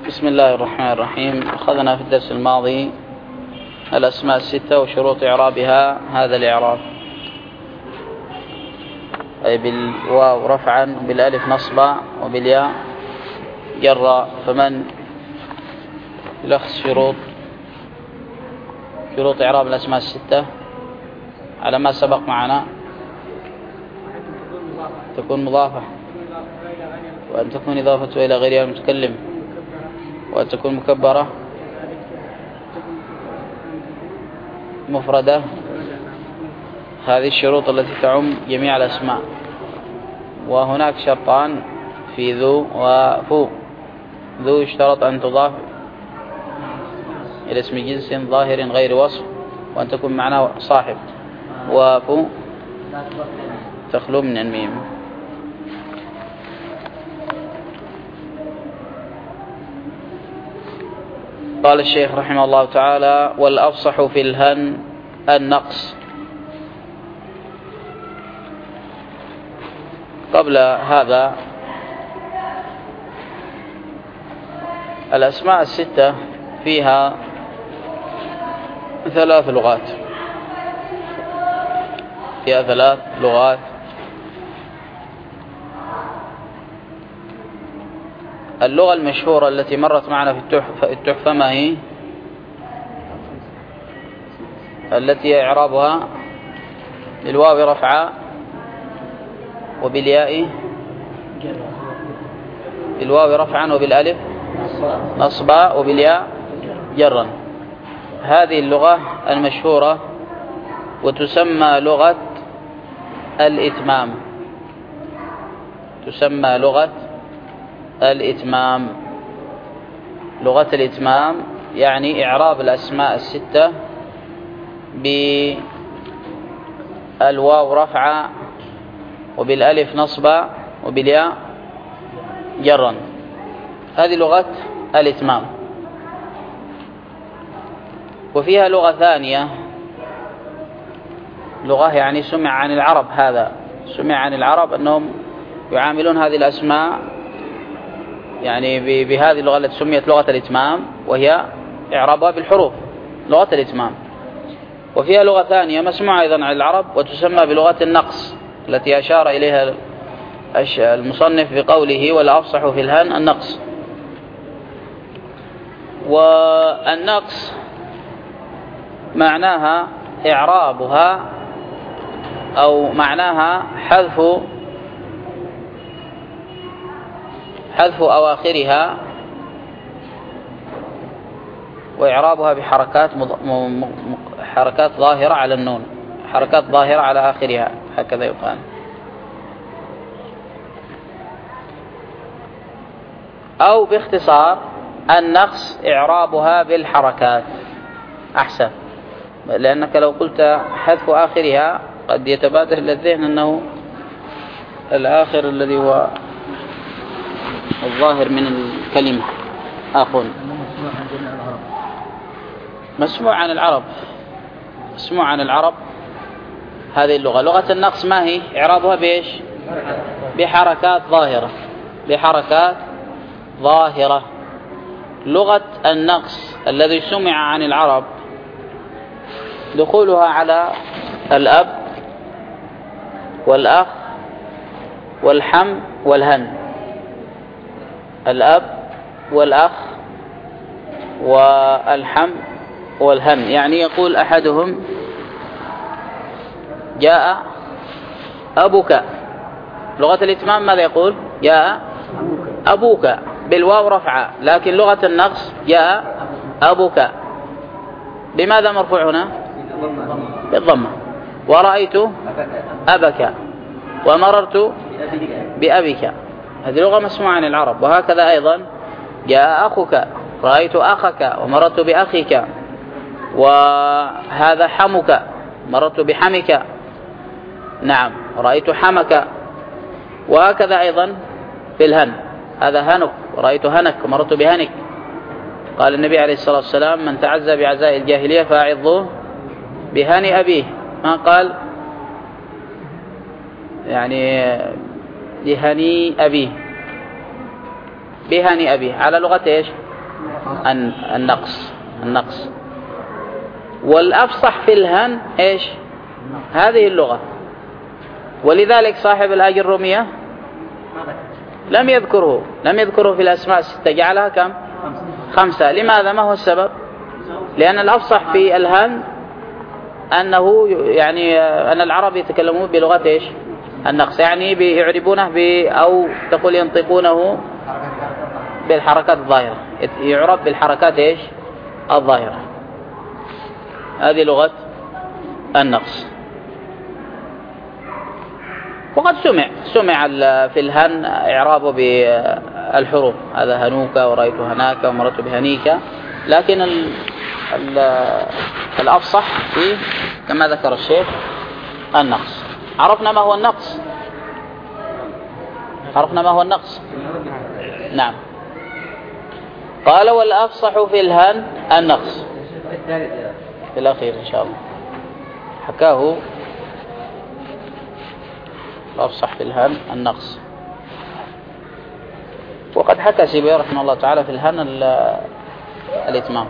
بسم الله الرحمن الرحيم. أخذنا في الدرس الماضي الأسماء الستة وشروط إعرابها. هذا الإعراب أي بالواو رفعا وبالألف نصبا وبالياء جرا. فمن يلخص شروط إعراب الأسماء الستة على ما سبق معنا؟ تكون مضافة، وأن تكون إضافة إلى غيرها المتكلم، وأن تكون مكبرة، مفردة. هذه الشروط التي تعم جميع الأسماء. وهناك شرطان في ذو وفو. ذو اشترط أن تضاف إلى اسم جنس ظاهر غير وصف، وأن تكون معناه صاحب. وفو تخلو من الميم. قال الشيخ رحمه الله تعالى: والأفصح في الهن النقص. قبل هذا الأسماء الستة فيها 3 لغات. فيها 3 لغات. اللغة المشهورة التي مرت معنا في التحفة ما هي؟ التي إعرابها بالواو رفعا وبالياء، بالواو رفعا وبالالف نصبا وبالياء جرا. هذه اللغة المشهورة وتسمى لغة الإتمام. تسمى لغة الإتمام. لغة الإتمام يعني إعراب الأسماء الستة بالواو رفعا وبالألف نصبا وبالياء جرا. هذه لغة الإتمام. وفيها لغة ثانية، لغة يعني سمع عن العرب. هذا سمع عن العرب أنهم يعاملون هذه الأسماء يعني بهذه اللغة التي سميت لغة الإتمام، وهي إعرابها بالحروف، لغة الإتمام. وفيها لغة ثانية مسموعة أيضا عن العرب وتسمى بلغة النقص، التي أشار إليها المصنف بقوله: والأفصح في الهن النقص. والنقص معناها إعرابها أو معناها حذف أواخرها وإعرابها بحركات حركات ظاهرة على النون، حركات ظاهرة على آخرها، هكذا يقال. أو باختصار النقص إعرابها بالحركات أحسن، لأنك لو قلت حذف آخرها قد يتبادر إلى الذهن أنه الآخر الذي هو الظاهر من الكلمة مسموع عن العرب. مسموع عن العرب هذه اللغة. لغة النقص ما هي؟ إعرابها بإيش؟ بحركات ظاهرة. بحركات ظاهرة. لغة النقص الذي سمع عن العرب دخولها على الأب والأخ والحم والهن. الأب والأخ والحم والهن. يعني يقول أحدهم: جاء أبوك. لغة الإتمام ماذا يقول؟ جاء أبوك بالواو رفعا. لكن لغة النقص جاء أبوك بماذا مرفوع هنا؟ بالضمة. ورأيت أبك ومررت بأبك. هذه لغة مسموعة عن العرب. وهكذا أيضا جاء أخوك، رأيت أخك ومررت بأخيك. وهذا حمك، مررت بحمك. نعم، رأيت حمك. وهكذا أيضا في الهن، هذا هنك، رأيت هنك ومررت بهنك. قال النبي عليه الصلاة والسلام: من تعزى بعزاء الجاهلية فأعظه بهني أبيه. ما قال يعني بهني أبيه، بهني أبيه على لغة إيش؟ النقص. والأفصح في الهن إيش؟ هذه اللغة. ولذلك صاحب الآجرومية لم يذكره في الأسماء الستة، جعلها كم؟ 5. لماذا؟ ما هو السبب؟ لأن الأفصح في الهن أنه يعني أن العرب يتكلمون بلغة إيش؟ النقص، يعني يعربونه أو تقول ينطقونه بالحركات الظاهرة، يعرب بالحركات إيش؟ الظاهرة. هذه لغة النقص. وقد سمع في الهن إعرابه بالحروف، هذا هنوك ورأيت هناك ومررت بهنيك، لكن الأفصح فيه كما ذكر الشيخ النقص. عرفنا ما هو النقص؟ نعم. قال والأفصح في الهن النقص. في الأخير إن شاء الله حكاه الأفصح في الهن النقص. وقد حكى سيبويه رحمه الله تعالى في الهن الإتمام.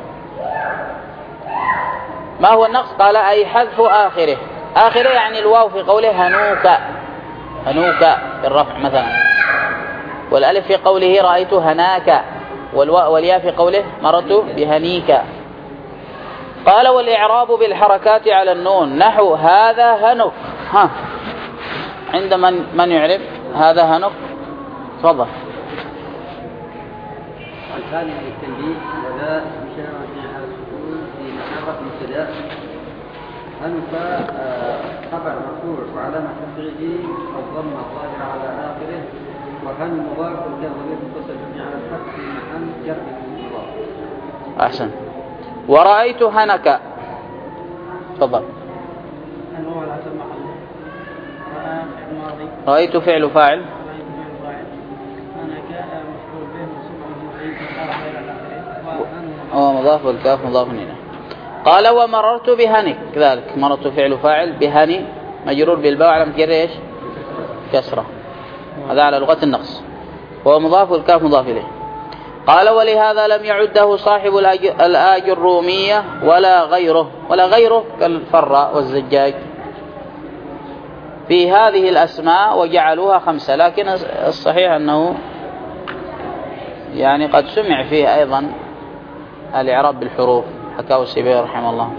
ما هو النقص؟ قال أي حذف آخره يعني الواو في قوله هنوك بالرفع مثلا، والألف في قوله رأيت هناك، والياء في قوله مررت بهنيك. قال والإعراب بالحركات على النون نحو هذا هنك. عند من يعرب هذا هنك؟ تفضل. الثاني التنبيه وذا إشارة على السكون في محرة مبتدأ. هنك خبر مرفوع وعلامة رفعه الضمة الظاهرة على آخره، وهن مضاف كالضمير متصل على الفتح في محل جر مضاف. أحسن. ورأيت هنك. تفضل. رأيت فعل فاعل. هو مضاف والكاف مضاف إليه. قال ومررت بهنك كذلك، مررت فعل فاعل، بهني مجرور بالباء على مجرور ايش؟ كسرة. هذا على لغة النقص. هو مضاف والكاف مضاف إليه. قال ولهذا لم يعده صاحب الآجرومية ولا غيره كالفراء والزجاج في هذه الأسماء وجعلوها 5. لكن الصحيح أنه يعني قد سمع فيه أيضا الإعراب بالحروف، حكاه السيبويه رحمه الله.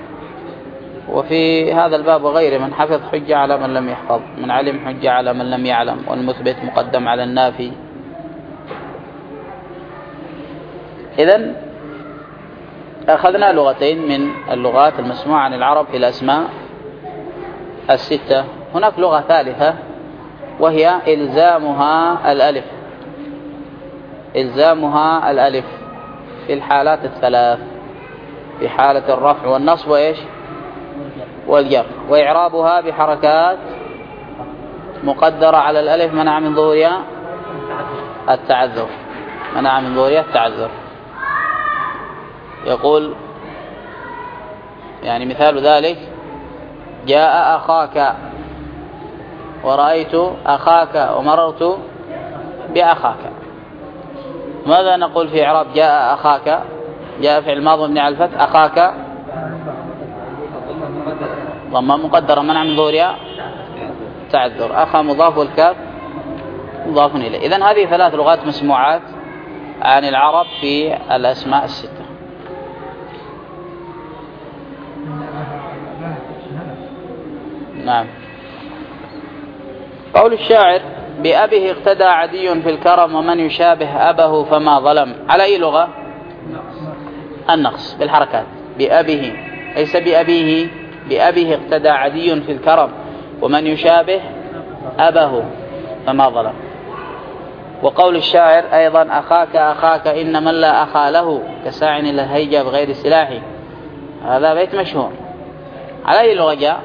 وفي هذا الباب وغيره من حفظ حجة على من لم يحفظ، من علم حجة على من لم يعلم، والمثبت مقدم على النافي. إذن أخذنا لغتين من اللغات المسموعة عن العرب في الأسماء الستة. هناك لغة ثالثة وهي إلزامها الألف في الحالات الثلاث، في حالة الرفع والنصب وإيش؟ والجر. وإعرابها بحركات مقدرة على الألف منع من ظهورها التعذر. يقول يعني مثال ذلك جاء أخاك، ورأيت أخاك، ومررت بأخاك. ماذا نقول في إعراب جاء أخاك؟ جاء فعل ماضي مبني على الفتح، أخاك ضمة مقدرة منع من ظهورها تعذر. أخا مضاف والكاف مضاف إليه. إذن هذه 3 لغات مسموعات عن العرب في الأسماء الستة. نعم. قول الشاعر بأبيه اقتدى عدي في الكرم، ومن يشابه أبه فما ظلم. على أي لغة؟ النقص بالحركات. بأبيه ليس بأبيه. بأبيه اقتدى عدي في الكرم، ومن يشابه أبه فما ظلم. وقول الشاعر أيضا أخاك إن من لا أخا له كساع إلى الهيجة بغير سلاح. هذا بيت مشهور. على أي لغة جاء؟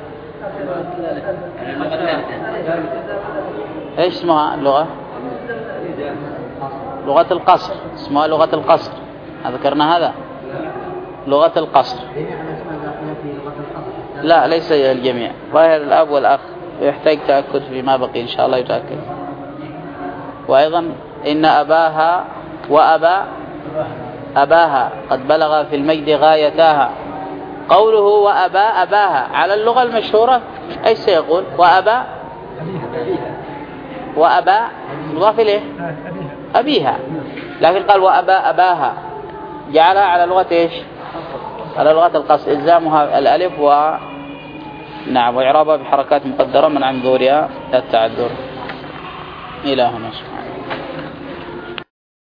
ايش اسمها اللغة؟ لغة القصر. اسمها لغة القصر. ذكرنا هذا لغة القصر. لا ليس الجميع، ظاهر الأب والأخ، يحتاج تأكد فيما بقي إن شاء الله يتأكد. وأيضا إن أباها وأبا أباها قد بلغ في المجد غايتاها. قوله وأبا أباها على اللغة المشهورة أي سيقول؟ وأبا مضاف إليه أبيها، لكن قال وأبا أباها جعلها على لغة إيش؟ على لغة القصر، إلزامها الألف وإعرابها بحركات مقدرة من عن ظهورها التعذر. إلى هنا سبحانه.